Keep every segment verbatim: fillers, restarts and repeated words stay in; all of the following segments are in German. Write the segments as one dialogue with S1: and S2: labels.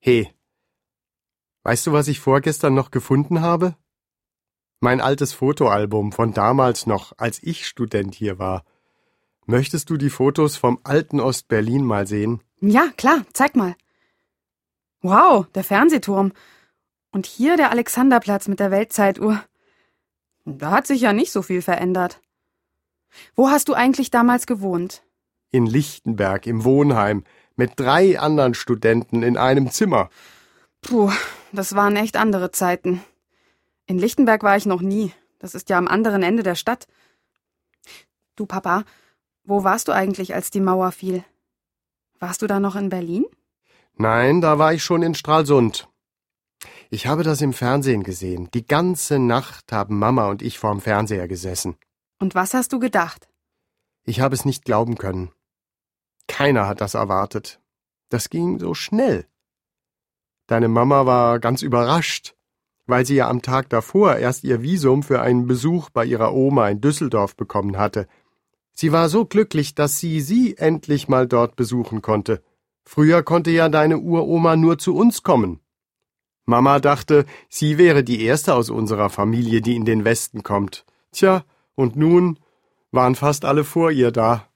S1: Hey, weißt du, was ich vorgestern noch gefunden habe? Mein altes Fotoalbum von damals noch, als ich Student hier war. Möchtest du die Fotos vom alten Ostberlin mal sehen?
S2: Ja, klar, zeig mal. Wow, der Fernsehturm. Und hier der Alexanderplatz mit der Weltzeituhr. Da hat sich ja nicht so viel verändert. Wo hast du eigentlich damals gewohnt?
S1: In Lichtenberg, im Wohnheim, mit drei anderen Studenten in einem Zimmer.
S2: Puh, das waren echt andere Zeiten. In Lichtenberg war ich noch nie. Das ist ja am anderen Ende der Stadt. Du, Papa, wo warst du eigentlich, als die Mauer fiel? Warst du da noch in Berlin?
S1: Nein, da war ich schon in Stralsund. Ich habe das im Fernsehen gesehen. Die ganze Nacht haben Mama und ich vorm Fernseher gesessen.
S2: Und was hast du gedacht?
S1: Ich habe es nicht glauben können. Keiner hat das erwartet. Das ging so schnell. Deine Mama war ganz überrascht, weil sie ja am Tag davor erst ihr Visum für einen Besuch bei ihrer Oma in Düsseldorf bekommen hatte. Sie war so glücklich, dass sie sie endlich mal dort besuchen konnte. Früher konnte ja deine Uroma nur zu uns kommen. Mama dachte, sie wäre die erste aus unserer Familie, die in den Westen kommt. Tja, und nun waren fast alle vor ihr da.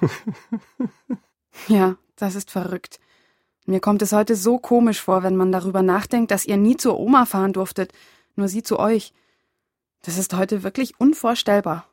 S2: Ja, das ist verrückt. Mir kommt es heute so komisch vor, wenn man darüber nachdenkt, dass ihr nie zur Oma fahren durftet, nur sie zu euch. Das ist heute wirklich unvorstellbar.